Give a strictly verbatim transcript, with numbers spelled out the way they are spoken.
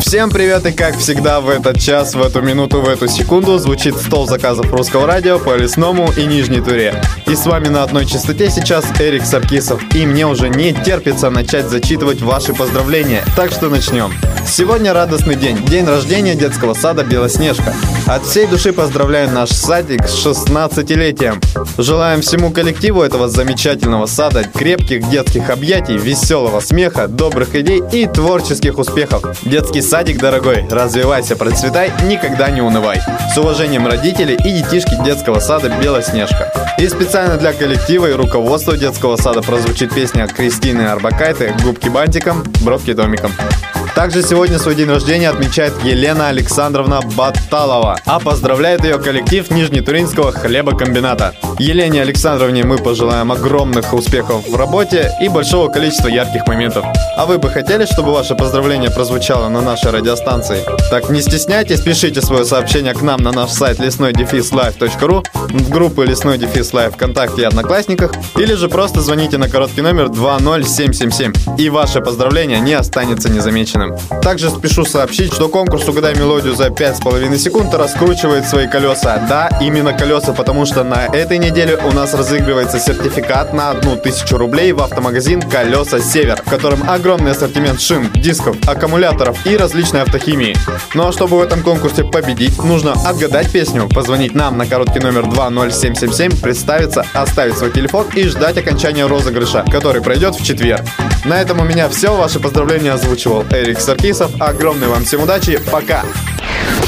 Всем привет, и как всегда в этот час, в эту минуту, в эту секунду звучит стол заказов русского радио по Лесному и Нижней Туре. И с вами на одной частоте сейчас Эрик Саркисов, и мне уже не терпится начать зачитывать ваши поздравления, так что начнем. Сегодня радостный день, день рождения детского сада «Белоснежка». От всей души поздравляю наш садик с шестнадцатилетием. Желаем всему коллективу этого замечательного сада крепких детских объятий, веселого смеха, добрых идей и творческих успехов. Детский садик, дорогой, развивайся, процветай, никогда не унывай. С уважением, родители и детишки детского сада «Белоснежка». И специально для коллектива и руководства детского сада прозвучит песня Кристины Арбакайте «Губки бантиком, бровки домиком». Также сегодня свой день рождения отмечает Елена Александровна Баталова, а поздравляет ее коллектив Нижнетуринского хлебокомбината. Елене Александровне мы пожелаем огромных успехов в работе и большого количества ярких моментов. А вы бы хотели, чтобы ваше поздравление прозвучало на нашей радиостанции? Так не стесняйтесь, пишите свое сообщение к нам на наш сайт лесной дефис лайв точка ру, в группы Лесной дефис Лайв ВКонтакте и Одноклассниках, или же просто звоните на короткий номер два ноль семь семь семь, и ваше поздравление не останется незамеченным. Также спешу сообщить, что конкурс «Угадай мелодию за пять с половиной секунд» раскручивает свои колеса. Да, именно колеса, потому что на этой неделе у нас разыгрывается сертификат на одну тысячу рублей в автомагазин «Колеса Север», в котором огромный ассортимент шин, дисков, аккумуляторов и различной автохимии. Ну а чтобы в этом конкурсе победить, нужно отгадать песню, позвонить нам на короткий номер два ноль семь семь семь, представиться, оставить свой телефон и ждать окончания розыгрыша, который пройдет в четверг. На этом у меня все. Ваши поздравления озвучивал Эрик Саркисов. Огромной вам всем удачи. Пока!